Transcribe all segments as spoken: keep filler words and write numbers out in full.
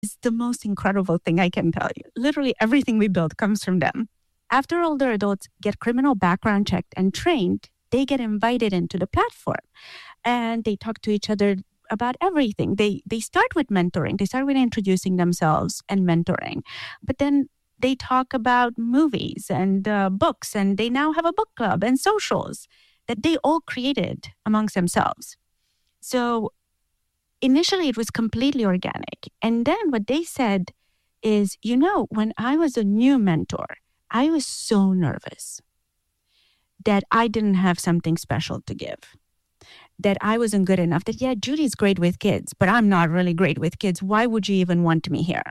It's the most incredible thing I can tell you. Literally everything we build comes from them. After older adults get criminal background checked and trained, they get invited into the platform and they talk to each other about everything. They they start with mentoring. They start with introducing themselves and mentoring. But then they talk about movies and uh, books, and they now have a book club and socials that they all created amongst themselves. So initially, it was completely organic. And then what they said is, you know, when I was a new mentor, I was so nervous that I didn't have something special to give, that I wasn't good enough, that, yeah, Judy's great with kids, but I'm not really great with kids. Why would you even want me here?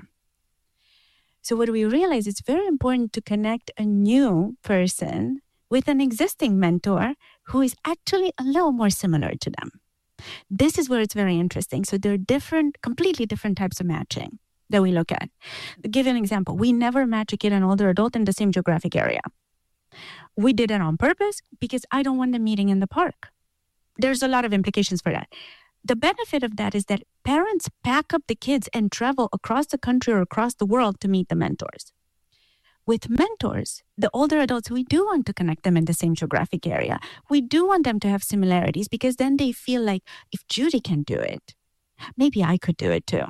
So what we realized, it's very important to connect a new person with an existing mentor who is actually a little more similar to them. This is where it's very interesting. So there are different, completely different types of matching that we look at. To give you an example, we never match a kid and older adult in the same geographic area. We did it on purpose because I don't want them meeting in the park. There's a lot of implications for that. The benefit of that is that parents pack up the kids and travel across the country or across the world to meet the mentors. With mentors, the older adults, we do want to connect them in the same geographic area. We do want them to have similarities because then they feel like, if Judy can do it, maybe I could do it too.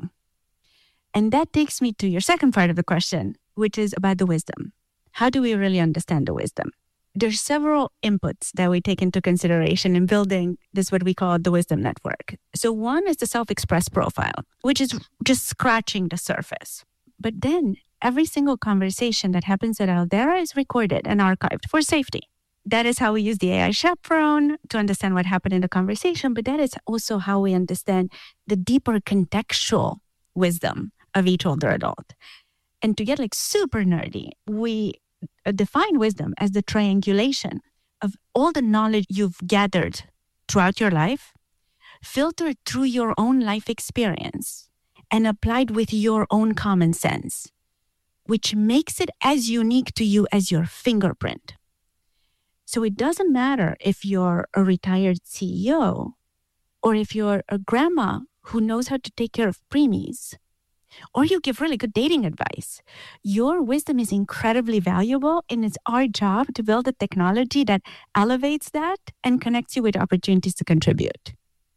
And that takes me to your second part of the question, which is about the wisdom. How do we really understand the wisdom? There's several inputs that we take into consideration in building this, what we call the wisdom network. So one is the self-expressed profile, which is just scratching the surface. But then every single conversation that happens at Aldera is recorded and archived for safety. That is how we use the A I chaperone to understand what happened in the conversation, but that is also how we understand the deeper contextual wisdom of each older adult. And to get like super nerdy, we define wisdom as the triangulation of all the knowledge you've gathered throughout your life, filtered through your own life experience, and applied with your own common sense, which makes it as unique to you as your fingerprint. So it doesn't matter if you're a retired C E O or if you're a grandma who knows how to take care of preemies, or you give really good dating advice. Your wisdom is incredibly valuable, and it's our job to build a technology that elevates that and connects you with opportunities to contribute.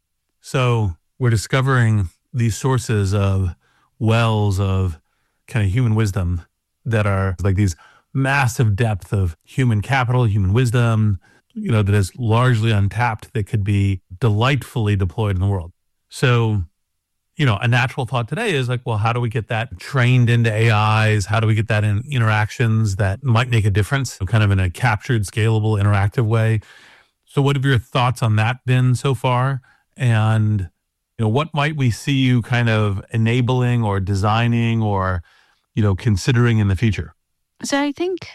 So we're discovering these sources of wells of kind of human wisdom that are like these massive depth of human capital, human wisdom, you know, that is largely untapped, that could be delightfully deployed in the world. So, you know, a natural thought today is like, well, how do we get that trained into A Is? How do we get that in interactions that might make a difference, kind of in a captured, scalable, interactive way? So what have your thoughts on that been so far? And, you know, what might we see you kind of enabling or designing or, you know, considering in the future? So I think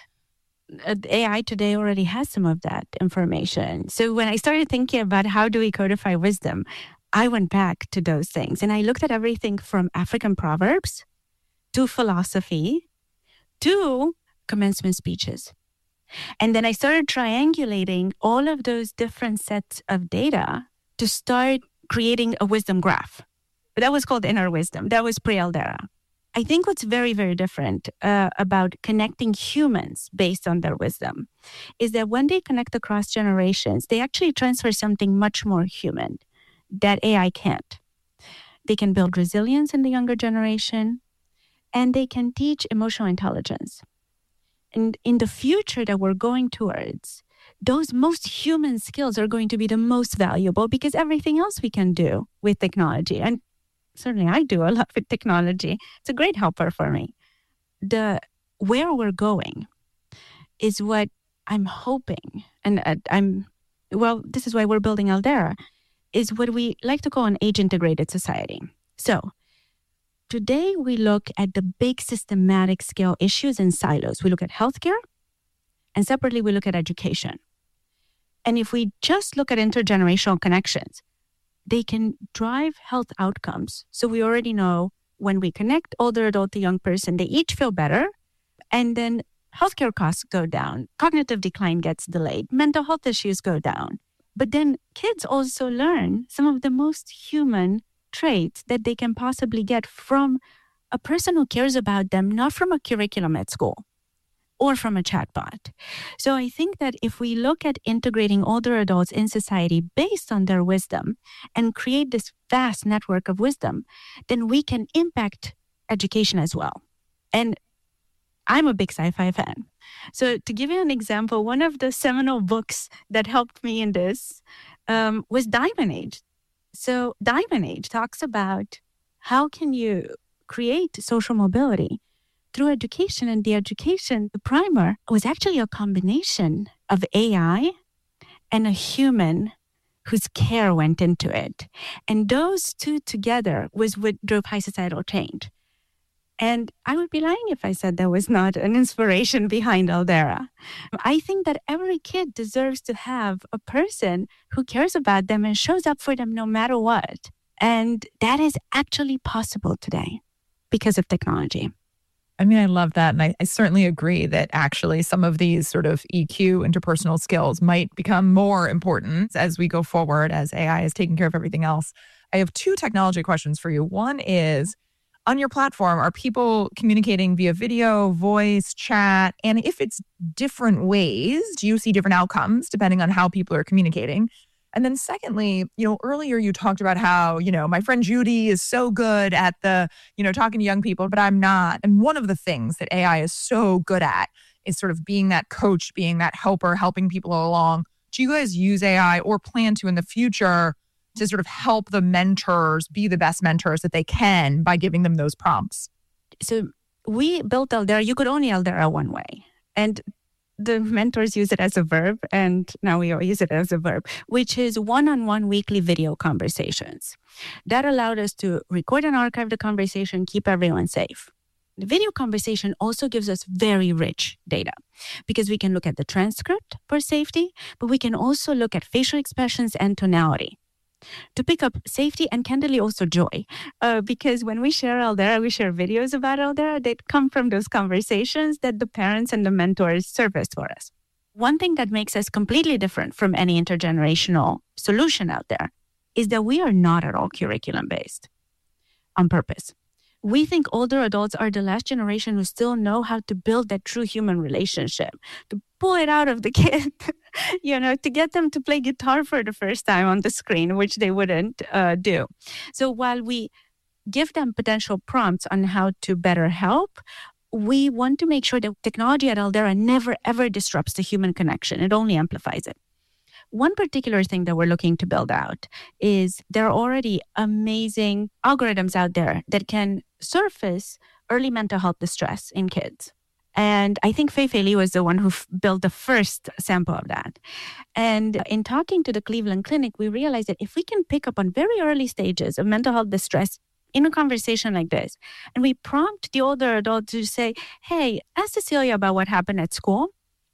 A I today already has some of that information. So when I started thinking about how do we codify wisdom, I went back to those things and I looked at everything from African proverbs to philosophy to commencement speeches. And then I started triangulating all of those different sets of data to start creating a wisdom graph. That was called Inner Wisdom. That was pre-Aldera. I think what's very, very different uh, about connecting humans based on their wisdom is that when they connect across generations, they actually transfer something much more human that A I can't. They can build resilience in the younger generation, and they can teach emotional intelligence. And in the future that we're going towards, those most human skills are going to be the most valuable because everything else we can do with technology, and certainly I do a lot with technology, it's a great helper for me. The where we're going is what I'm hoping, and uh, I'm, well, this is why we're building Aldera, is what we like to call an age-integrated society. So today we look at the big systematic scale issues in silos. We look at healthcare, and separately we look at education. And if we just look at intergenerational connections, they can drive health outcomes. So we already know when we connect older adult to young person, they each feel better, and then healthcare costs go down, cognitive decline gets delayed, mental health issues go down. But then kids also learn some of the most human traits that they can possibly get from a person who cares about them, not from a curriculum at school or from a chatbot. So I think that if we look at integrating older adults in society based on their wisdom and create this vast network of wisdom, then we can impact education as well. And I'm a big sci-fi fan. So to give you an example, one of the seminal books that helped me in this um, was Diamond Age. So Diamond Age talks about how can you create social mobility through education. And the education, the primer, was actually a combination of A I and a human whose care went into it. And those two together was what drove high societal change. And I would be lying if I said there was not an inspiration behind Aldera. I think that every kid deserves to have a person who cares about them and shows up for them no matter what. And that is actually possible today because of technology. I mean, I love that. And I, I certainly agree that actually some of these sort of E Q, interpersonal skills might become more important as we go forward, as A I is taking care of everything else. I have two technology questions for you. One is, on your platform, are people communicating via video, voice, chat? And if it's different ways, do you see different outcomes depending on how people are communicating? And then secondly, you know, earlier you talked about how, you know, my friend Judy is so good at the, you know, talking to young people, but I'm not. And one of the things that A I is so good at is sort of being that coach, being that helper, helping people along. Do you guys use A I or plan to in the future to sort of help the mentors be the best mentors that they can by giving them those prompts? So we built Aldera. You could only Aldera one way. And the mentors use it as a verb, and now we all use it as a verb, which is one-on-one weekly video conversations. That allowed us to record and archive the conversation, keep everyone safe. The video conversation also gives us very rich data because we can look at the transcript for safety, but we can also look at facial expressions and tonality to pick up safety and candidly also joy. Uh, because when we share Aldera, we share videos about Aldera that come from those conversations that the parents and the mentors surfaced for us. One thing that makes us completely different from any intergenerational solution out there is that we are not at all curriculum-based on purpose. We think older adults are the last generation who still know how to build that true human relationship, to pull it out of the kid, you know, to get them to play guitar for the first time on the screen, which they wouldn't uh, do. So while we give them potential prompts on how to better help, we want to make sure that technology at Aldera never, ever disrupts the human connection. It only amplifies it. One particular thing that we're looking to build out is there are already amazing algorithms out there that can surface early mental health distress in kids. And I think Fei Fei Li was the one who f- built the first sample of that. And in talking to the Cleveland Clinic, we realized that if we can pick up on very early stages of mental health distress in a conversation like this, and we prompt the older adult to say, hey, ask Cecilia about what happened at school,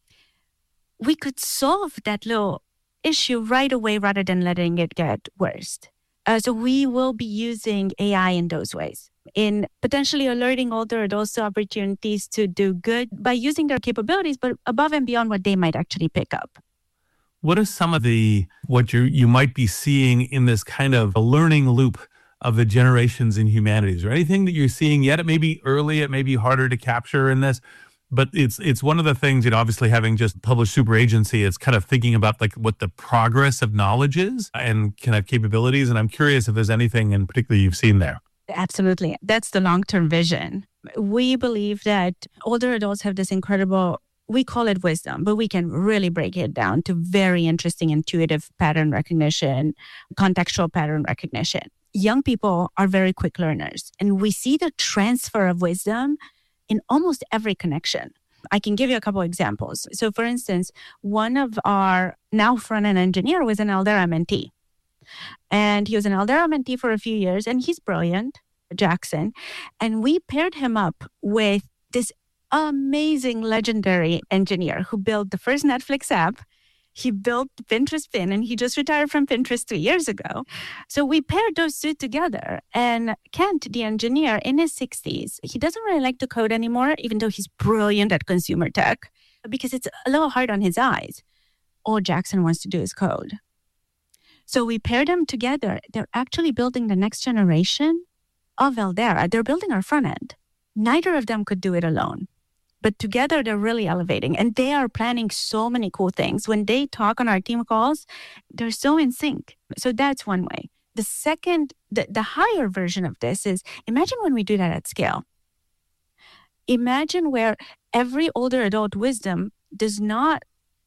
we could solve that little issue right away rather than letting it get worse. Uh, so we will be using A I in those ways, in potentially alerting older adults to opportunities to do good by using their capabilities, but above and beyond what they might actually pick up. What are some of the, what you you might be seeing in this kind of a learning loop of the generations in humanities, or anything that you're seeing yet? It may be early, it may be harder to capture in this, but it's it's one of the things, you know, obviously having just published Super Agency, it's kind of thinking about like what the progress of knowledge is and kind of capabilities. And I'm curious if there's anything in particular you've seen there. Absolutely. That's the long-term vision. We believe that older adults have this incredible, we call it wisdom, but we can really break it down to very interesting intuitive pattern recognition, contextual pattern recognition. Young people are very quick learners, and we see the transfer of wisdom in almost every connection. I can give you a couple examples. So for instance, one of our now front-end engineer was an Aldera mentee. And he was an Aldera mentee for a few years, and he's brilliant, Jackson. And we paired him up with this amazing, legendary engineer who built the first Netflix app. He built Pinterest Pin, and he just retired from Pinterest two years ago. So we paired those two together. And Kent, the engineer, in his sixties, he doesn't really like to code anymore, even though he's brilliant at consumer tech, because it's a little hard on his eyes. All Jackson wants to do is code. So we paired them together. They're actually building the next generation of Eldera, they're building our front end. Neither of them could do it alone. But together, they're really elevating. And they are planning so many cool things. When they talk on our team calls, they're so in sync. So that's one way. The second, the, the higher version of this is, imagine when we do that at scale. Imagine where every older adult wisdom does not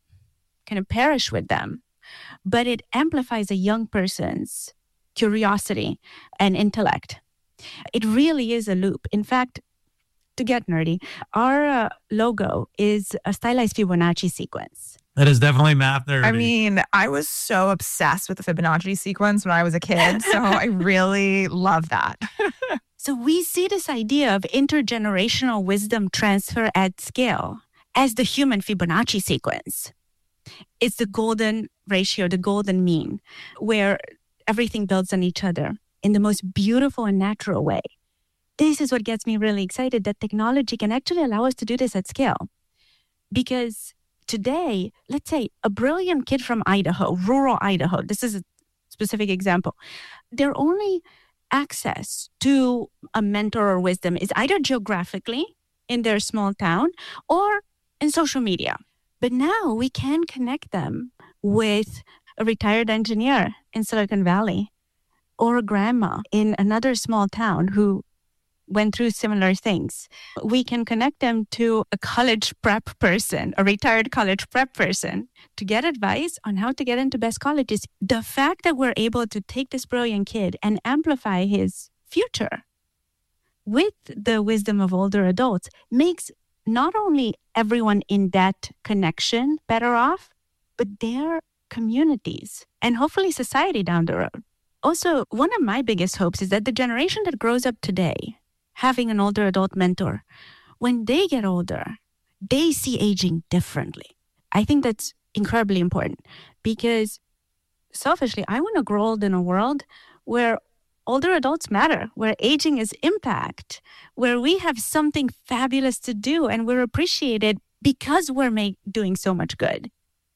kind of perish with them, but it amplifies a young person's curiosity and intellect. It really is a loop. In fact, to get nerdy, our uh, logo is a stylized Fibonacci sequence. That is definitely math nerdy. I mean, I was so obsessed with the Fibonacci sequence when I was a kid, so I really love that. So we see this idea of intergenerational wisdom transfer at scale as the human Fibonacci sequence. It's the golden ratio, the golden mean, where everything builds on each other in the most beautiful and natural way. This is what gets me really excited, that technology can actually allow us to do this at scale. Because today, let's say a brilliant kid from Idaho, rural Idaho, this is a specific example, their only access to a mentor or wisdom is either geographically in their small town or in social media. But now we can connect them with a retired engineer in Silicon Valley or a grandma in another small town who went through similar things. We can connect them to a college prep person, a retired college prep person, to get advice on how to get into best colleges. The fact that we're able to take this brilliant kid and amplify his future with the wisdom of older adults makes not only everyone in that connection better off, but their communities and hopefully society down the road. Also, one of my biggest hopes is that the generation that grows up today, having an older adult mentor, when they get older, they see aging differently. I think that's incredibly important because selfishly, I want to grow old in a world where older adults matter, where aging is impact, where we have something fabulous to do and we're appreciated because we're make, doing so much good.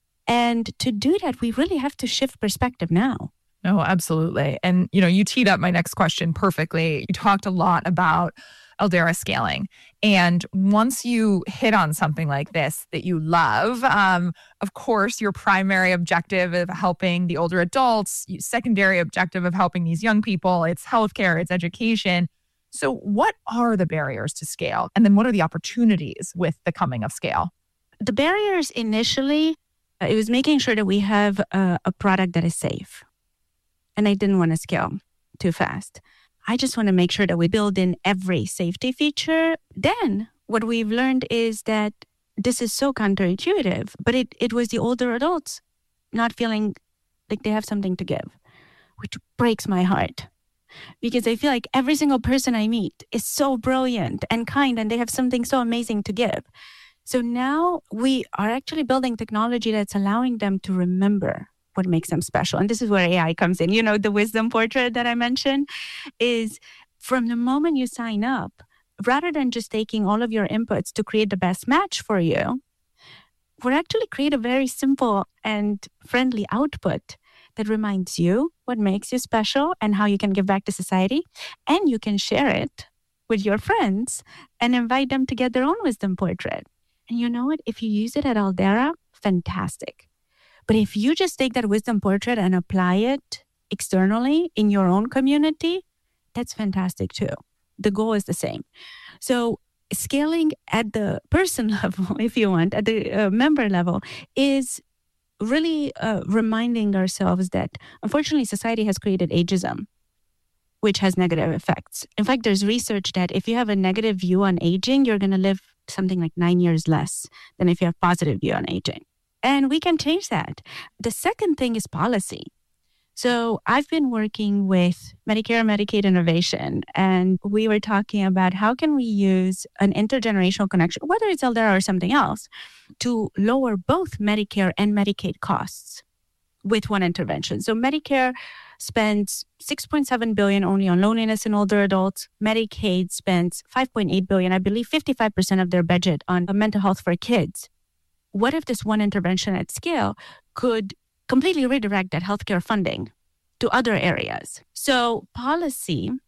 And to do that, we really have to shift perspective now. No, absolutely. And, you know, you teed up my next question perfectly. You talked a lot about Eldera scaling. And once you hit on something like this that you love, um, of course, your primary objective of helping the older adults, secondary objective of helping these young people, it's healthcare, it's education. So what are the barriers to scale? And then what are the opportunities with the coming of scale? The barriers initially, uh, it was making sure that we have a, a product that is safe. And I didn't want to scale too fast. I just want to make sure that we build in every safety feature. Then what we've learned is that this is so counterintuitive, but it, it was the older adults not feeling like they have something to give, which breaks my heart. Because I feel like every single person I meet is so brilliant and kind, and they have something so amazing to give. So now we are actually building technology that's allowing them to remember what makes them special. And this is where A I comes in. You know, the wisdom portrait that I mentioned is from the moment you sign up, rather than just taking all of your inputs to create the best match for you, we're actually create a very simple and friendly output that reminds you what makes you special and how you can give back to society. And you can share it with your friends and invite them to get their own wisdom portrait. And you know what? If you use it at Eldera, fantastic. But if you just take that wisdom portrait and apply it externally in your own community, that's fantastic too. The goal is the same. So scaling at the person level, if you want, at the uh, member level, is really uh, reminding ourselves that unfortunately society has created ageism, which has negative effects. In fact, there's research that if you have a negative view on aging, you're going to live something like nine years less than if you have positive view on aging. And we can change that. The second thing is policy. So I've been working with Medicare, Medicaid Innovation, and we were talking about how can we use an intergenerational connection, whether it's Eldera or something else, to lower both Medicare and Medicaid costs with one intervention. So Medicare spends six point seven billion dollars only on loneliness in older adults. Medicaid spends five point eight billion dollars, I believe fifty-five percent of their budget on mental health for kids. What if this one intervention at scale could completely redirect that healthcare funding to other areas? So policy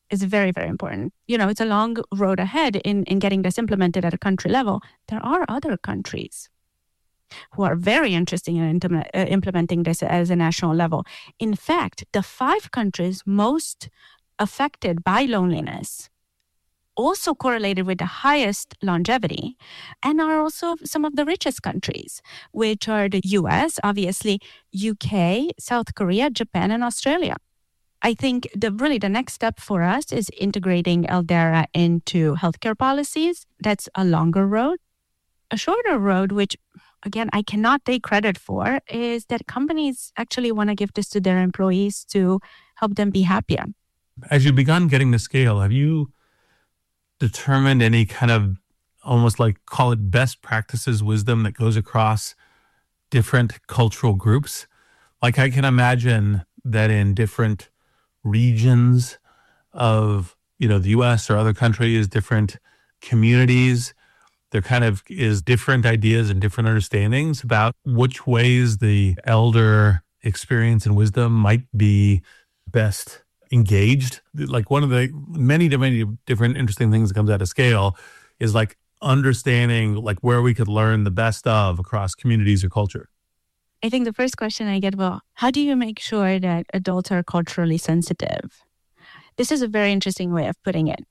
is very, very important. You know, it's a long road ahead in, in getting this implemented at a country level. There are other countries who are very interested in implement, uh, implementing this as a national level. In fact, the five countries most affected by loneliness also correlated with the highest longevity and are also some of the richest countries, which are the U S, obviously, U K, South Korea, Japan, and Australia. I think the really the next step for us is integrating Eldera into healthcare policies. That's a longer road. A shorter road, which again, I cannot take credit for, is that companies actually want to give this to their employees to help them be happier. As you've begun getting the scale, have you determined any kind of almost like call it best practices wisdom that goes across different cultural groups? Like I can imagine that in different regions of, you know, the U S or other countries, different communities, there kind of is different ideas and different understandings about which ways the elder experience and wisdom might be best engaged. Like one of the many, many different interesting things that comes out of scale is like understanding like where we could learn the best of across communities or culture. I think the first question I get, well, how do you make sure that adults are culturally sensitive? This is a very interesting way of putting it.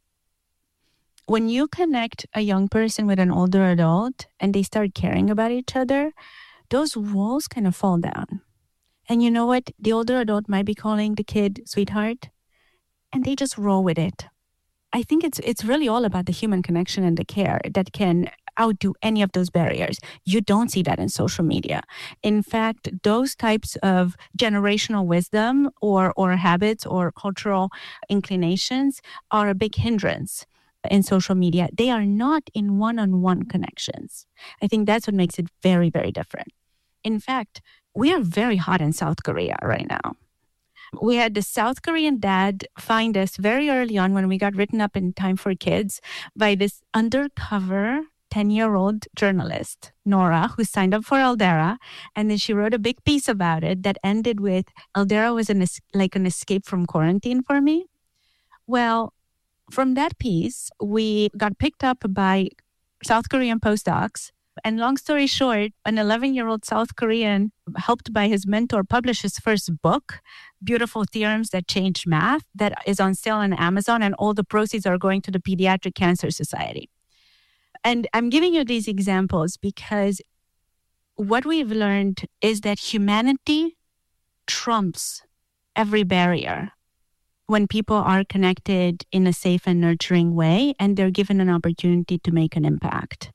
When you connect a young person with an older adult and they start caring about each other, those walls kind of fall down. And you know what? The older adult might be calling the kid sweetheart, and they just roll with it. I think it's it's really all about the human connection and the care that can outdo any of those barriers. You don't see that in social media. In fact, those types of generational wisdom or or habits or cultural inclinations are a big hindrance in social media. They are not in one-on-one connections. I think that's what makes it very, very different. In fact, we are very hot in South Korea right now. We had the South Korean dad find us very early on when we got written up in Time for Kids by this undercover ten-year-old journalist, Nora, who signed up for Eldera. And then she wrote a big piece about it that ended with, Eldera was an es- like an escape from quarantine for me. Well, from that piece, we got picked up by South Korean postdocs. And long story short, an eleven-year-old South Korean, helped by his mentor, published his first book, Beautiful Theorems That Changed Math, that is on sale on Amazon, and all the proceeds are going to the Pediatric Cancer Society. And I'm giving you these examples because what we've learned is that humanity trumps every barrier when people are connected in a safe and nurturing way, and they're given an opportunity to make an impact.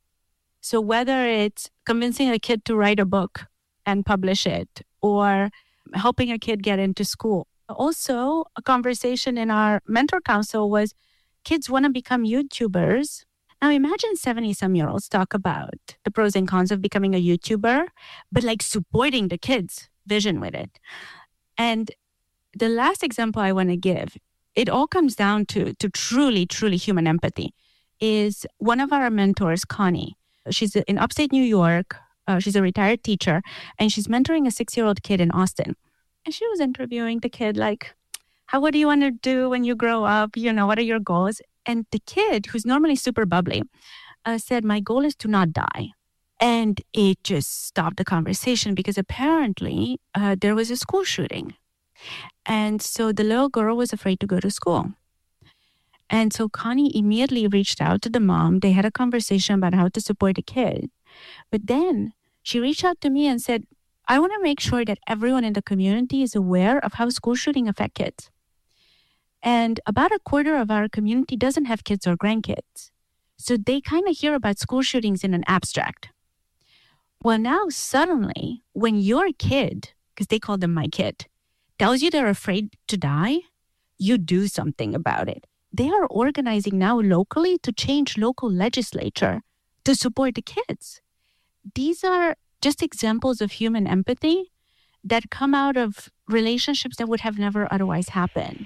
So whether it's convincing a kid to write a book and publish it, or helping a kid get into school. Also, a conversation in our mentor council was kids want to become YouTubers. Now imagine seventy-some-year-olds talk about the pros and cons of becoming a YouTuber, but like supporting the kids' vision with it. And the last example I want to give, it all comes down to, to truly, truly human empathy, is one of our mentors, Connie. She's in upstate New York. Uh, she's a retired teacher, and she's mentoring a six-year-old kid in Austin. And she was interviewing the kid like, how, what do you want to do when you grow up? You know, what are your goals? And the kid, who's normally super bubbly, uh, said, my goal is to not die. And it just stopped the conversation because apparently uh, there was a school shooting. And so the little girl was afraid to go to school. And so Connie immediately reached out to the mom. They had a conversation about how to support the kid. But then she reached out to me and said, I want to make sure that everyone in the community is aware of how school shootings affect kids. And about a quarter of our community doesn't have kids or grandkids. So they kind of hear about school shootings in an abstract. Well, now suddenly, when your kid, because they call them my kid, tells you they're afraid to die, you do something about it. They are organizing now locally to change local legislature to support the kids. These are just examples of human empathy that come out of relationships that would have never otherwise happened.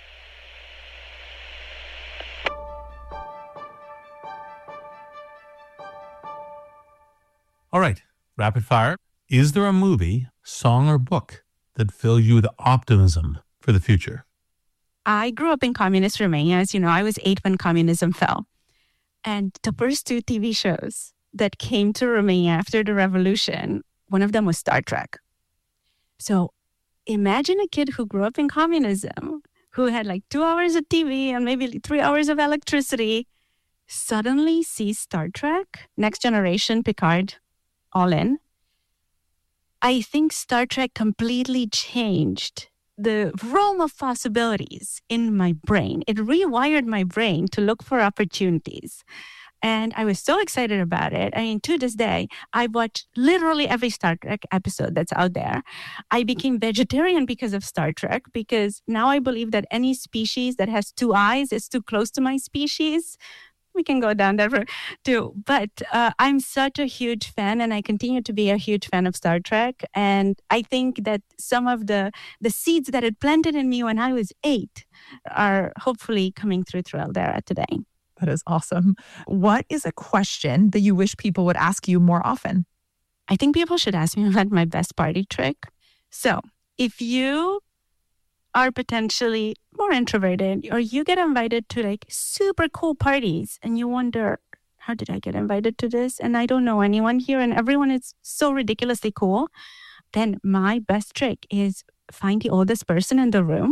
All right, rapid fire. Is there a movie, song, or book that fill you with optimism for the future? I grew up in communist Romania. As you know, I was eight when communism fell. And the first two T V shows that came to Romania after the revolution, one of them was Star Trek. So imagine a kid who grew up in communism, who had like two hours of T V and maybe three hours of electricity, suddenly sees Star Trek, Next Generation, Picard, all in. I think Star Trek completely changed the realm of possibilities in my brain. It rewired my brain to look for opportunities. And I was so excited about it. I mean, to this day, I watch literally every Star Trek episode that's out there. I became vegetarian because of Star Trek, because now I believe that any species that has two eyes is too close to my species. We can go down that road too. But uh, I'm such a huge fan, and I continue to be a huge fan of Star Trek. And I think that some of the, the seeds that it planted in me when I was eight are hopefully coming through through Eldera today. That is awesome. What is a question that you wish people would ask you more often? I think people should ask me about my best party trick. So if you are potentially more introverted, or you get invited to like super cool parties and you wonder, how did I get invited to this? And I don't know anyone here and everyone is so ridiculously cool. Then my best trick is find the oldest person in the room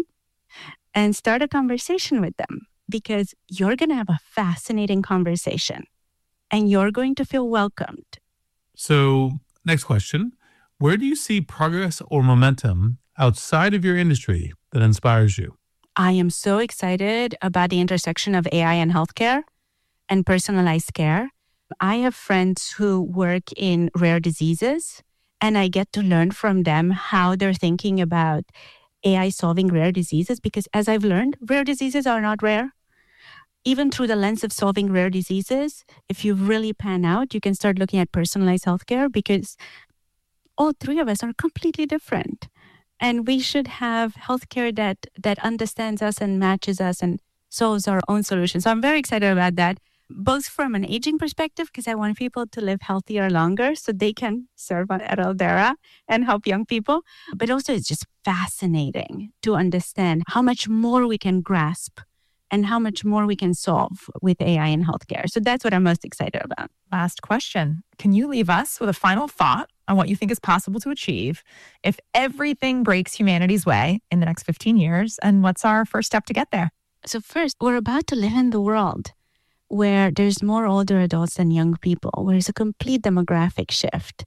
and start a conversation with them, because you're going to have a fascinating conversation and you're going to feel welcomed. So next question, where do you see progress or momentum outside of your industry that inspires you? I am so excited about the intersection of A I and healthcare and personalized care. I have friends who work in rare diseases, and I get to learn from them how they're thinking about A I solving rare diseases, because as I've learned, rare diseases are not rare. Even through the lens of solving rare diseases, if you really pan out, you can start looking at personalized healthcare, because all three of us are completely different. And we should have healthcare that that understands us and matches us and solves our own solutions. So I'm very excited about that, both from an aging perspective, because I want people to live healthier longer so they can serve at Eldera and help young people. But also it's just fascinating to understand how much more we can grasp and how much more we can solve with A I in healthcare. So that's what I'm most excited about. Last question. Can you leave us with a final thought on what you think is possible to achieve if everything breaks humanity's way in the next fifteen years? And what's our first step to get there? So first, we're about to live in the world where there's more older adults than young people, where there's a complete demographic shift,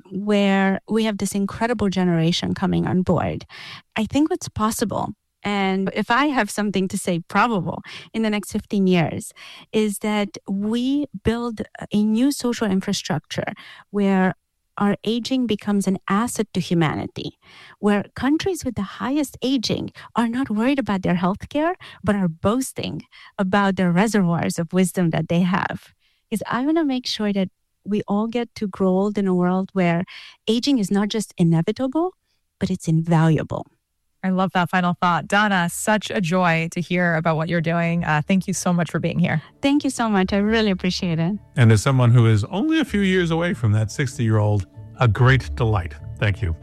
where we have this incredible generation coming on board. I think what's possible, and if I have something to say probable in the next fifteen years, is that we build a new social infrastructure where our aging becomes an asset to humanity, where countries with the highest aging are not worried about their healthcare, but are boasting about their reservoirs of wisdom that they have. Because I want to make sure that we all get to grow old in a world where aging is not just inevitable, but it's invaluable. I love that final thought. Dana, such a joy to hear about what you're doing. Uh, thank you so much for being here. Thank you so much. I really appreciate it. And as someone who is only a few years away from that sixty-year-old, a great delight. Thank you.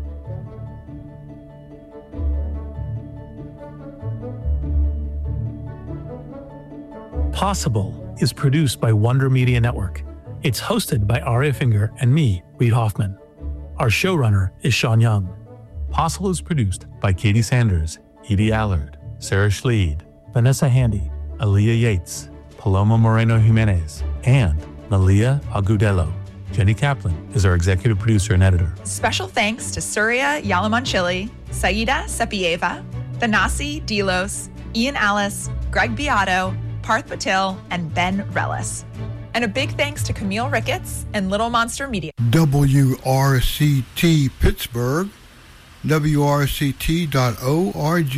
Possible is produced by Wonder Media Network. It's hosted by Aria Finger and me, Reid Hoffman. Our showrunner is Sean Young. Possible is produced by Katie Sanders, Edie Allard, Sarah Schleid, Vanessa Handy, Aaliyah Yates, Paloma Moreno Jimenez, and Malia Agudelo. Jenny Kaplan is our executive producer and editor. Special thanks to Surya Yalamanchili, Saida Sepieva, Thanasi Delos, Ian Alice, Greg Beato, Parth Patil, and Ben Rellis. And a big thanks to Camille Ricketts and Little Monster Media. W R C T Pittsburgh, W R C T dot org.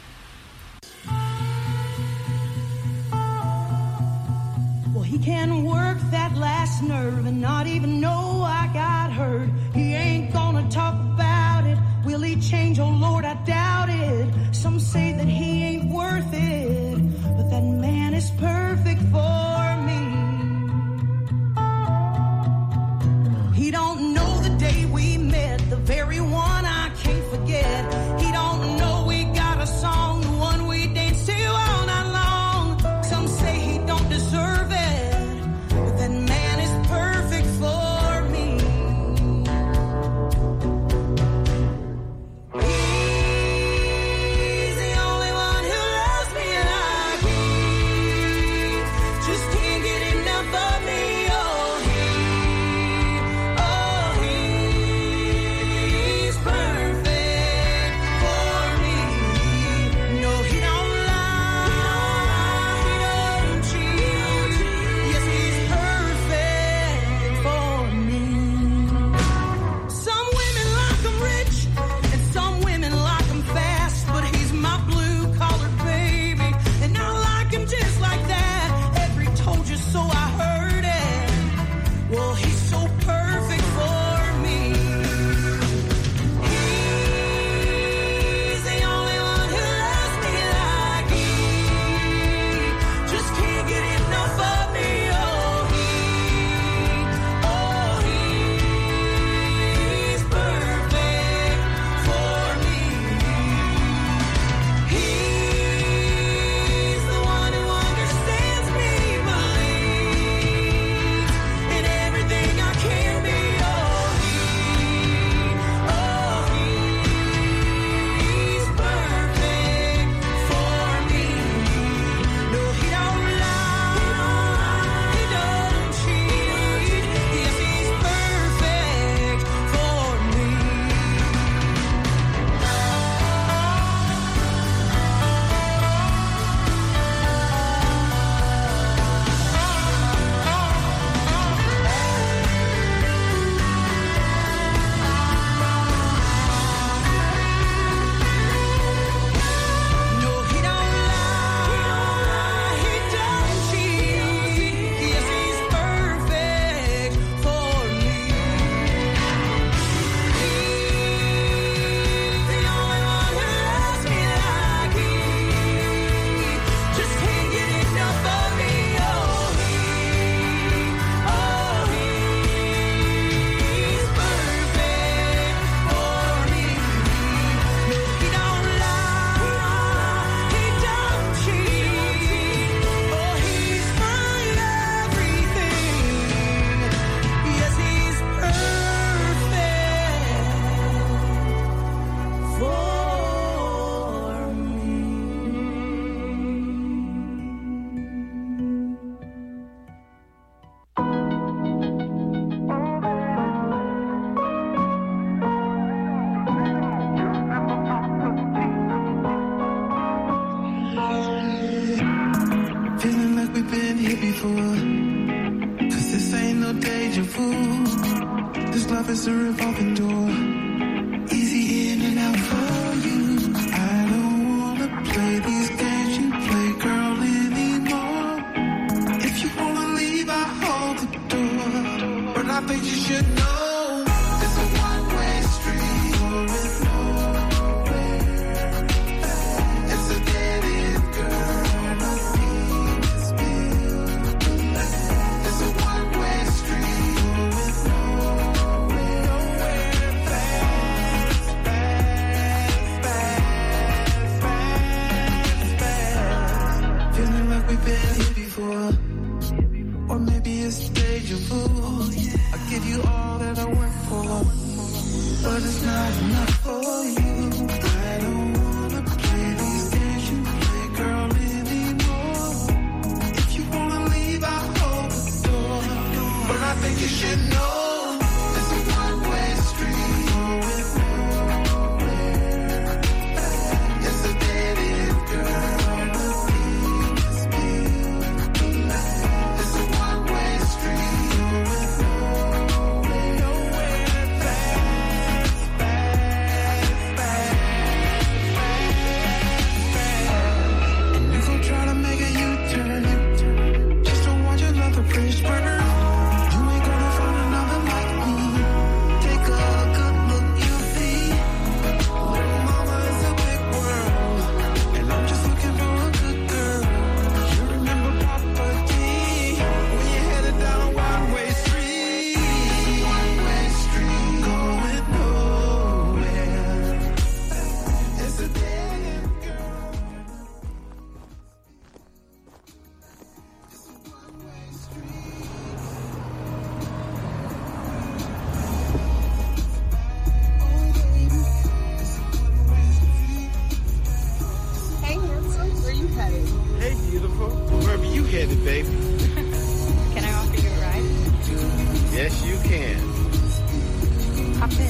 Well, he can work that last nerve and not even know I got hurt. He ain't gonna talk about it. Will he change? Oh, Lord, I doubt it. Some say that he ain't worth it, but that man is perfect for me. He don't know the day we met, the very one I can't forget. He don't know we got a song, the one we danced deja vu. This love is a revolving door, easy in and out for you. I don't wanna play these games you play, girl, anymore. If you wanna leave, I hold the door, but I think you should know it's a one-way street going nowhere. It's a dead end, girl, nothing is built. It's a one-way street going nowhere. Fast, fast, fast, fast, fast. Feeling like we've been here before, or maybe it's deja vu. I give you all that I work for, but it's not enough for you. I don't wanna play these games you play, girl, anymore. If you wanna leave, I'll hold the door, but I think you should know it's a one-way street going nowhere. It's a dead end, girl, nothing is built. It's a one-way street going nowhere. Fast, fast, fast, fast. And you gon' try to make a U-turn, just to watch another bridge burn. You ain't gonna find another like me. Take a good look, you'll see. Little mama is a big world, and I'm just looking for a good girl. You remember Papa D, when you headed down a one-way street. One-way street going nowhere. It's a dead end, girl. It's a one-way street. Hey, handsome, where you headed? Hey, beautiful. Wherever you headed, baby. Can I offer you a ride? Yes, you can. Hop in.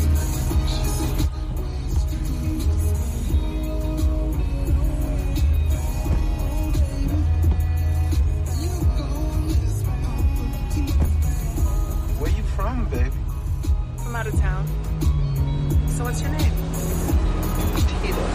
Where you from, baby? I'm out of town. So what's your name? Tito.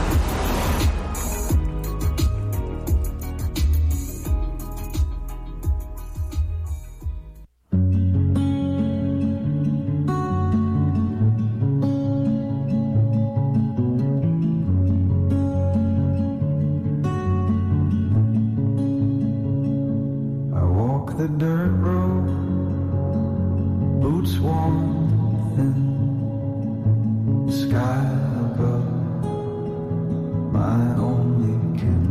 I walk the dirt road, boots worn thin, sky above, my only kin.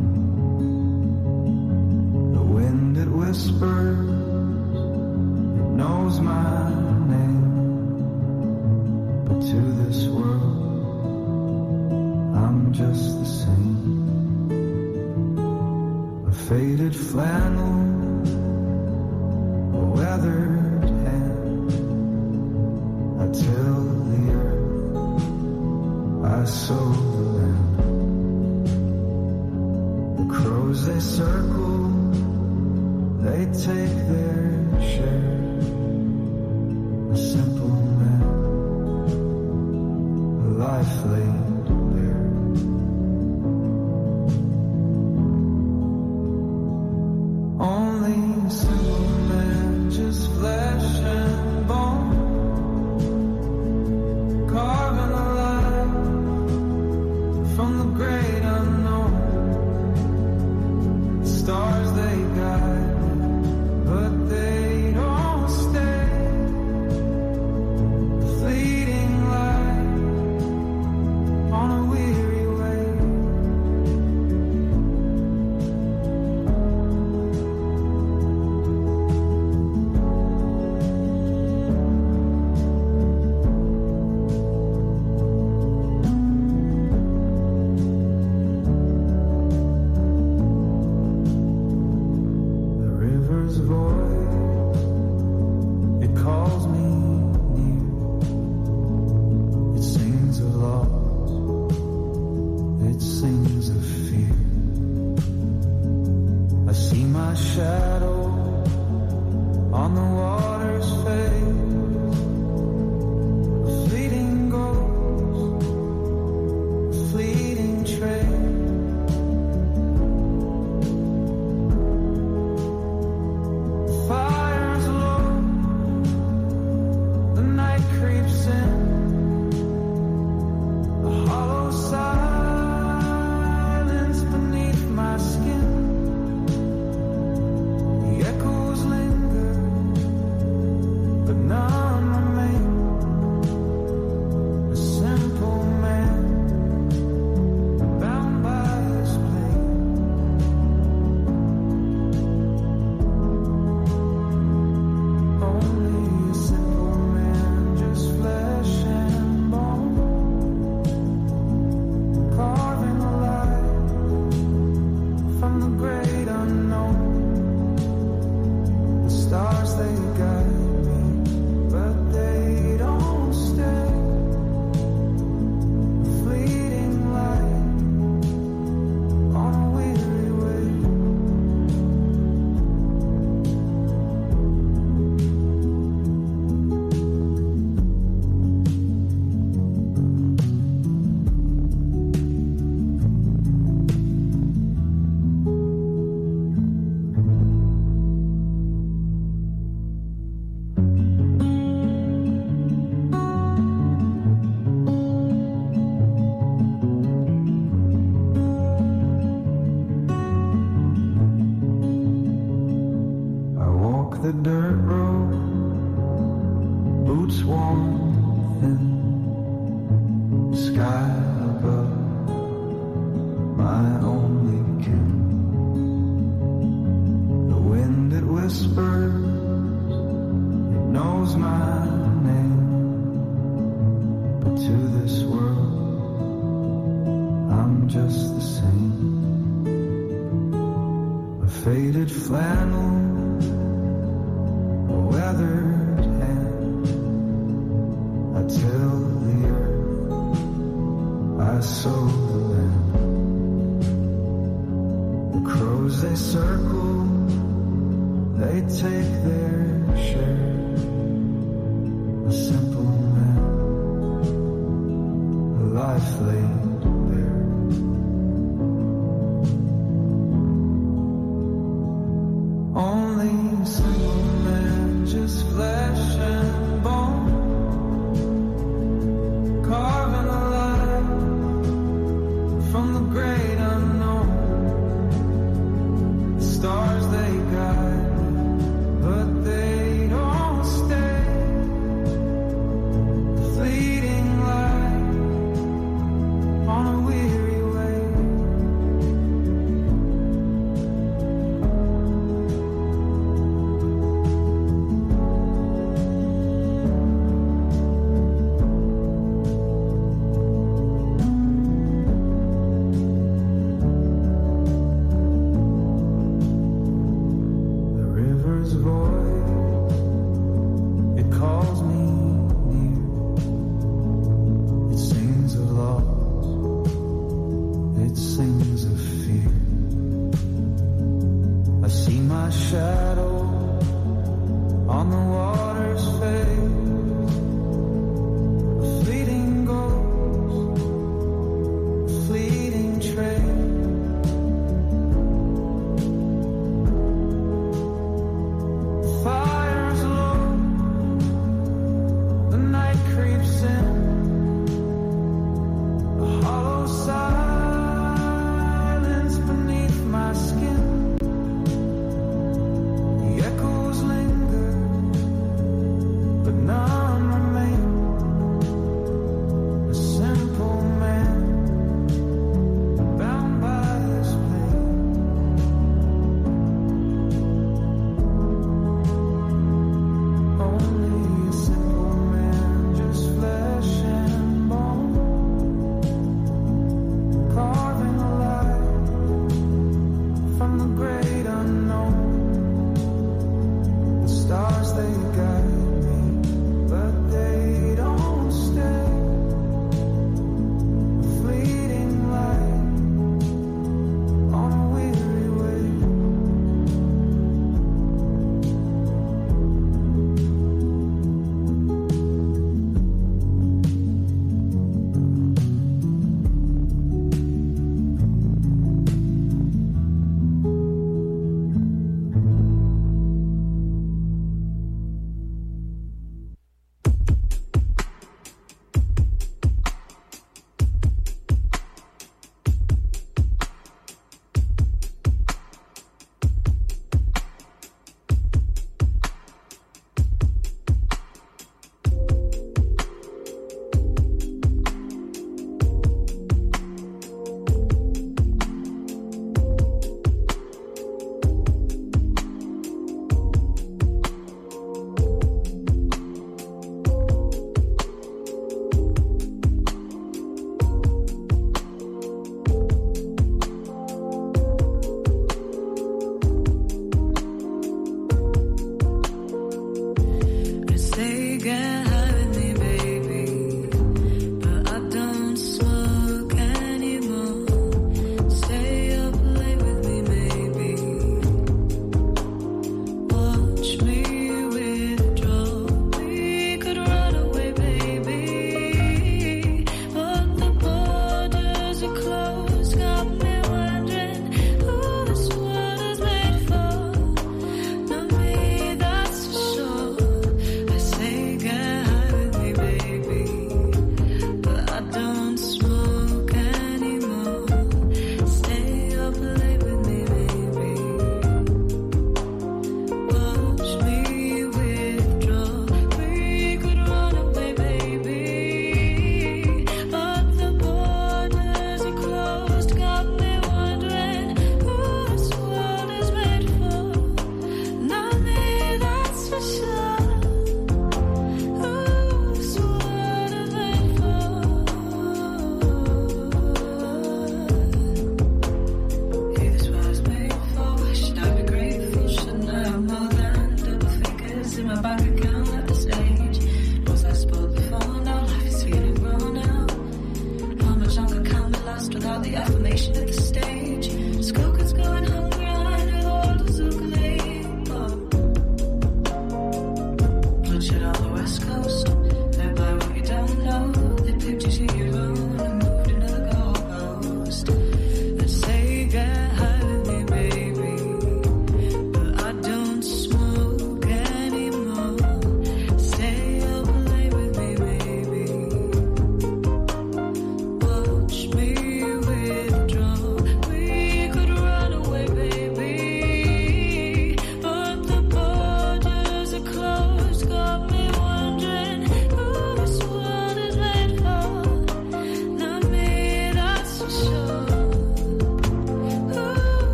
The wind it whispers, it knows my name, but to this world, I'm just the same. A faded flannel, a weathered hand. I till the earth, I sow the land. The crows they circle, they take their share. walk the dirt road, boots worn thin, sky above, my only kin. The wind it whispers, it knows my name, but to this world I'm just the same. A faded flannel, a weathered hand, I till the earth, I sow the land. The crows they circle, they take their share. A simple man, a life laid bare. Only a simple man, just flesh and bone, carving a life from the great unknown. The stars they guide, but they don't stay. The fleeting light,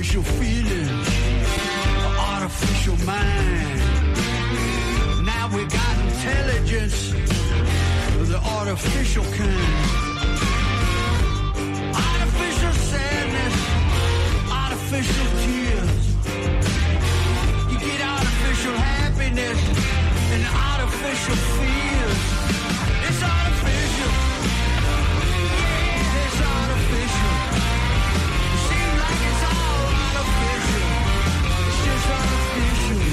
artificial feeling, artificial mind. Now we got intelligence, the artificial kind. Artificial sadness, artificial tears. You get artificial happiness and artificial fears. It's artificial. Yeah, it's artificial. It seems like it's all artificial. It's just artificial.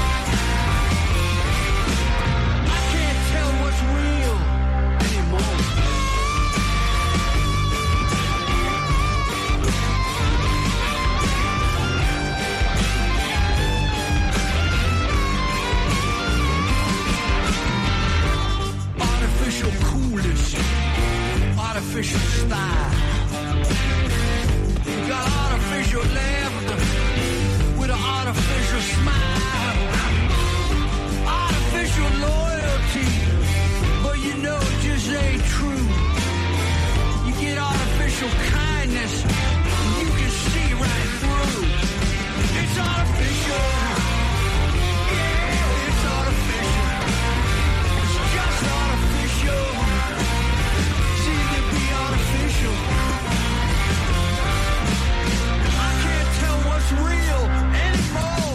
I can't tell what's real anymore. Artificial coolness, artificial style. You got artificial laughter with an artificial smile. Artificial loyalty, but you know it just ain't true. You get artificial kindness, and you can see right through. It's artificial. Yeah, it's artificial. It's just artificial. Seems to be artificial. I can't tell what's real anymore.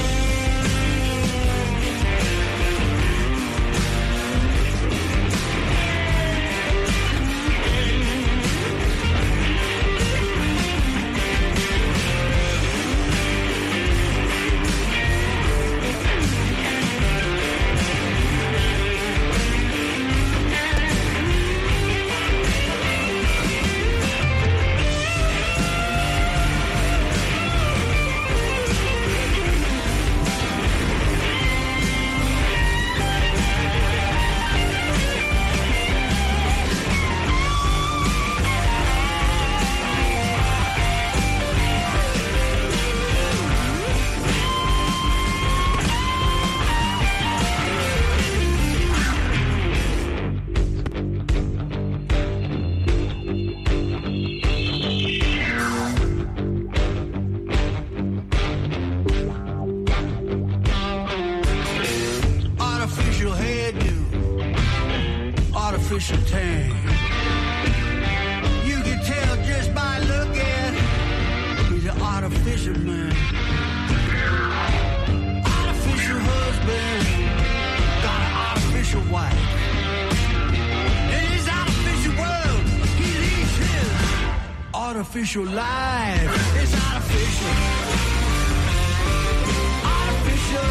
Artificial hairdo, artificial tan. You can tell just by looking, he's an artificial man. Artificial husband, got an artificial wife. In his artificial world, he leads his artificial life. It's artificial. Artificial.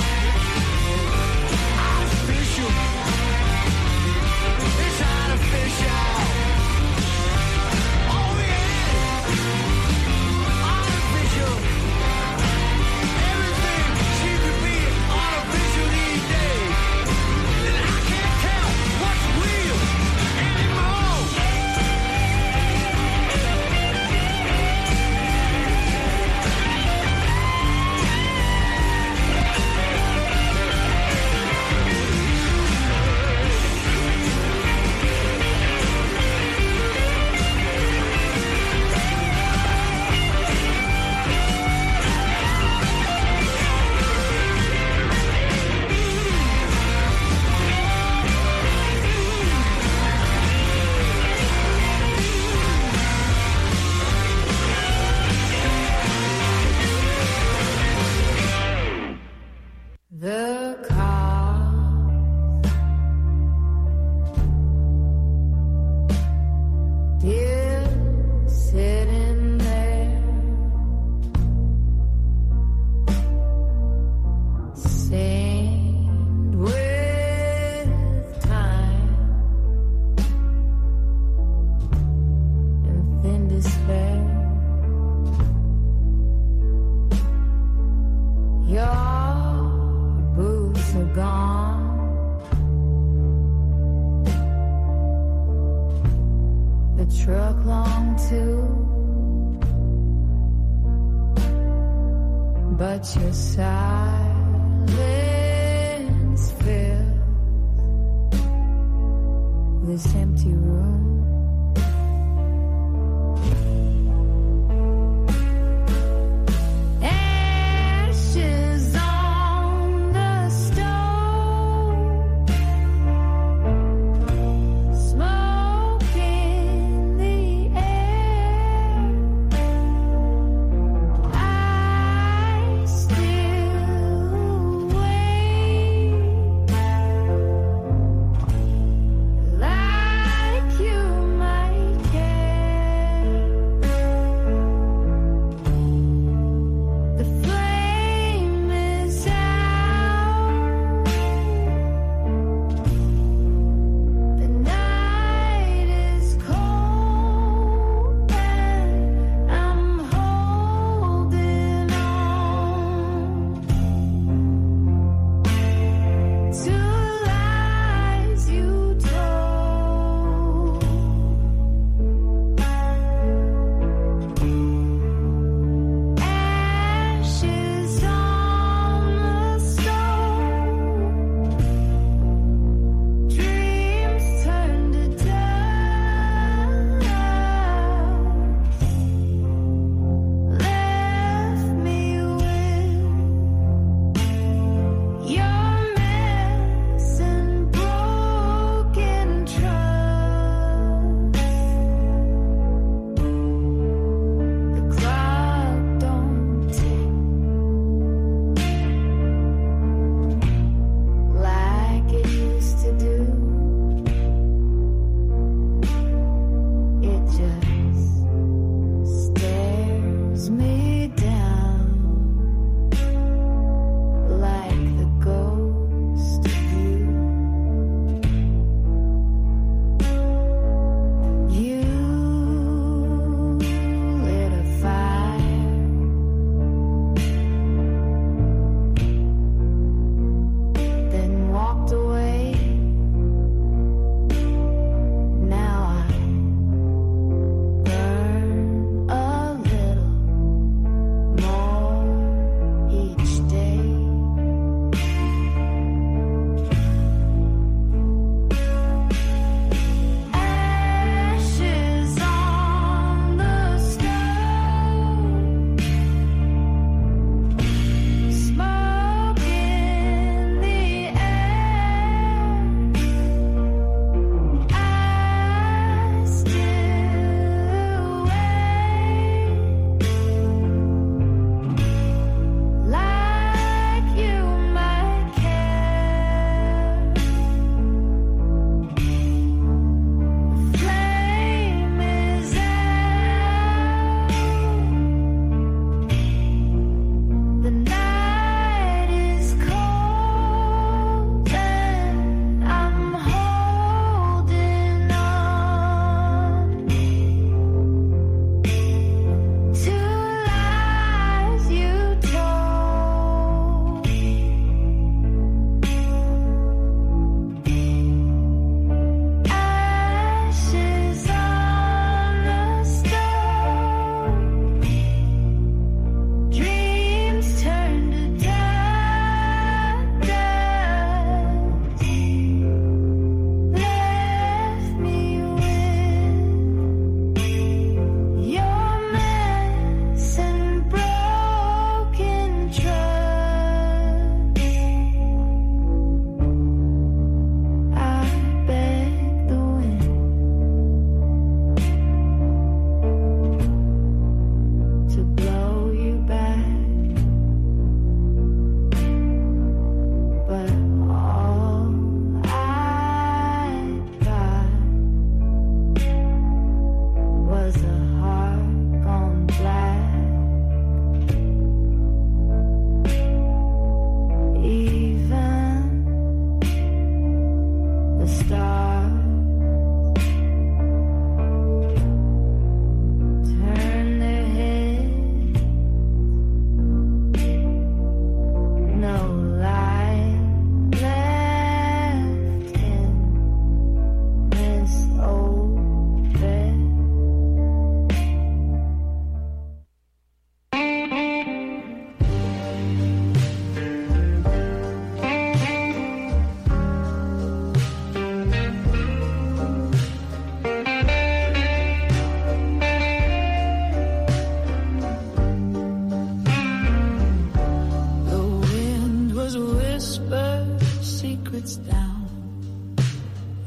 Artificial. It's artificial. Oh yeah. Artificial. Everything seems to be artificial these days. And I can't tell what's real anymore. The cars still sitting there, stained with time and thin despair. Your boots are gone. The truck long too, but your silence fills this empty room.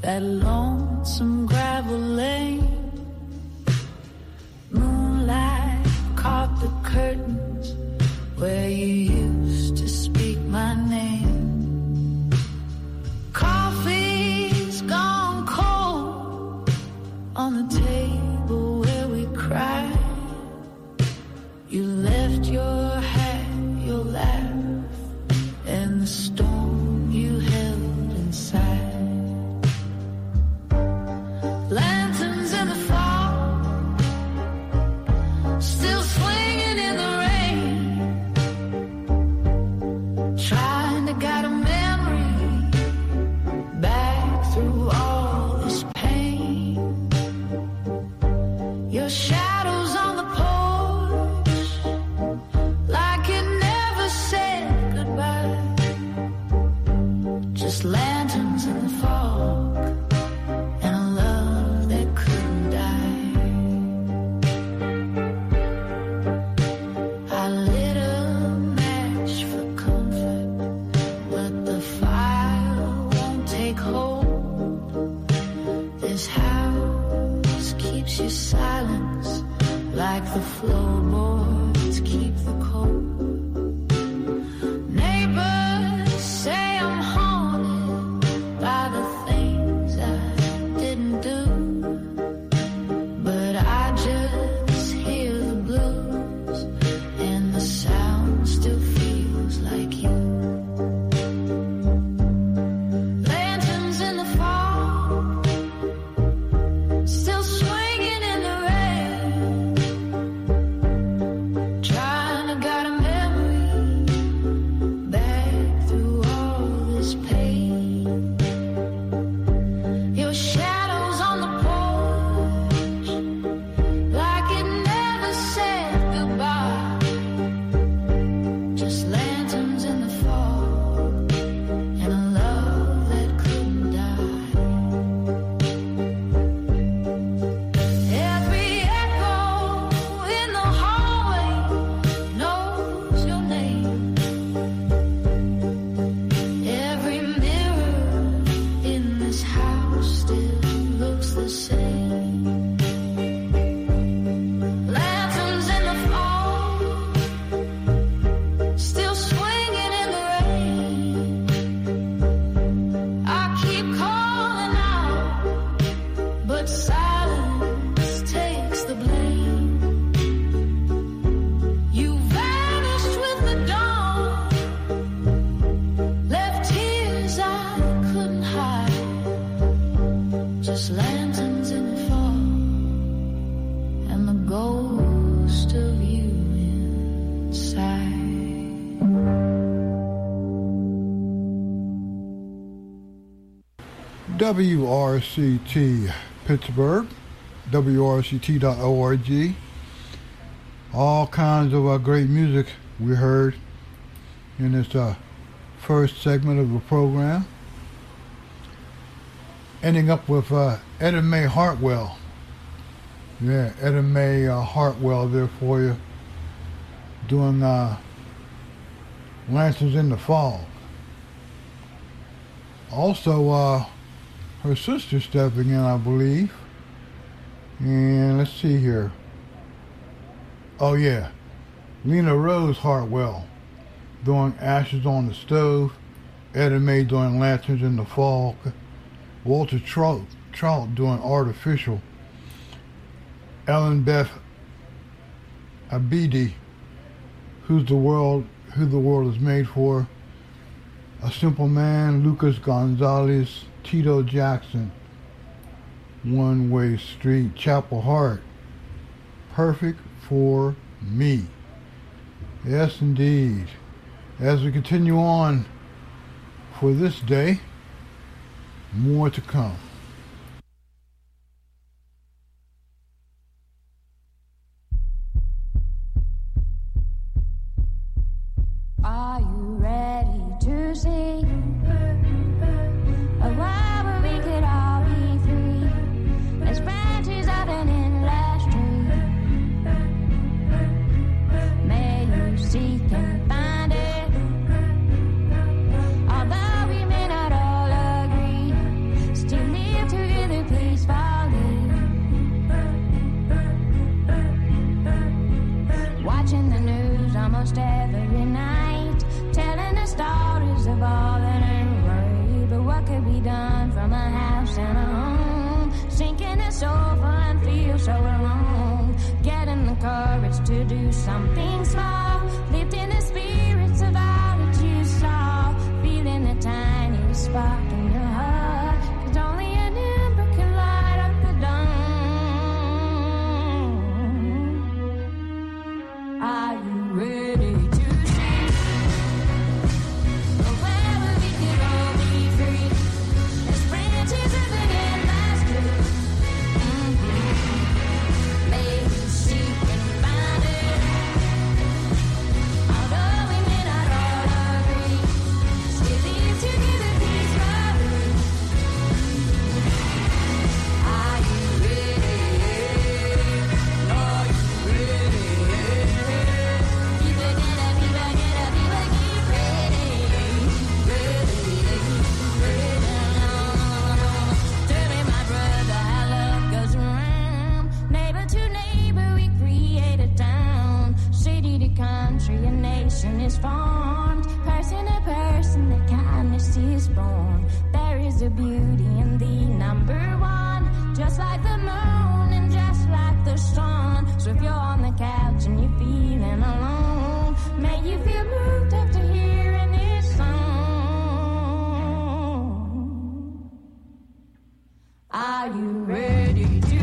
that lonesome gravel lane. Moonlight caught the curtains where you used to speak my name. Coffee's gone cold on the table where we cried. You left your hat, your laugh, and the storm you held inside. Lanterns in the fall, still swinging in the rain, trying to guide a memory back through all this pain. Your shadows on the porch, like it never said goodbye. Just lanterns in the fog, and a love that couldn't die. I lit a match for comfort, but the fire won't take hold. This house keeps you silence, like the floorboards keep the cold. Neighbors say I'm haunted by the things I didn't do, but I just hear the blues, and the sound still feels like you. Lanterns in the fall, still swinging in the rain, trying to guide a memory back through all this pain. Your shadows on the porch, like it never said goodbye. Just lanterns in the fog, and a love that couldn't die. Every echo in the hallway knows your name. Every mirror in this house still looks the same. Lanterns in the fall, still swinging in the rain. I keep calling out, but silence takes the blame. You vanished with the dawn, left tears I couldn't hide. Just lanterns in the fall, and the ghost of you inside. W R C T Pittsburgh, W R C T dot org. All kinds of uh, great music we heard in this uh, first segment of the program. Ending up with uh, Etta Mae Hartwell. Yeah, Etta Mae uh, Hartwell there for you, doing uh, Lanterns in the Fall. Also, uh, her sister stepping in, I believe. And let's see here. Oh yeah, Lena Rose Hartwell doing Ashes on the Stove. Etta Mae doing Lanterns in the Fall. Walter Trout, Trout doing Artificial. Ellen Beth Abidi, Who's the World, Who the World Is Made For. A Simple Man, Lucas Gonzalez, Tito Jackson, One Way Street, Chapel Heart, Perfect for Me. Yes, indeed. As we continue on for this day, more to come. Are you ready to see a world where we could all be free as branches of an endless tree? May you seek and find it, although we may not all agree. Still live almost every night, telling the stories of all that ain't right. But what could be done from a house and a home? Sinking a sofa and feel so alone. Getting the courage to do something small, lifting the spirits of all that you saw, feeling the tiny spark in your heart, 'cause only an ember can light up the dawn. Are you ready to see wherever we could all be free, as branches of an endless tree? Mm-hmm. Maybe seek and find it, although we may not all agree, still live together peacefully. Are you ready? Are you ready? People get up, people get up, people get ready. Ready, ready. Tell me, my brother, how love goes around. Neighbor to neighbor, we create a town. City to country, a nation is formed. Person to person, the kindness is born. There is a beauty in the number one, just like the moon and just like the sun. So if you're on the couch and you're feeling alone, may you feel moved after hearing this song. Are you ready to see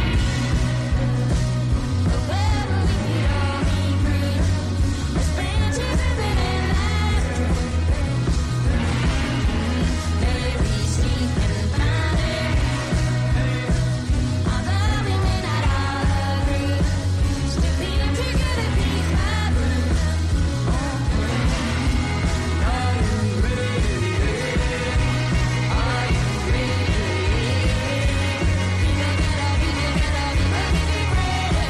wherever we could all be free, as branches of an endless tree? Maybe seek and find it, although we may not all agree, still live together piece by piece. Are you ready? Are you ready? People get up, people get up, people get ready.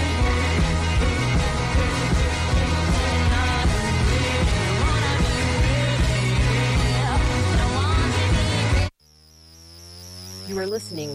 Are you ready? Wanna be ready? No one can be ready. You are listening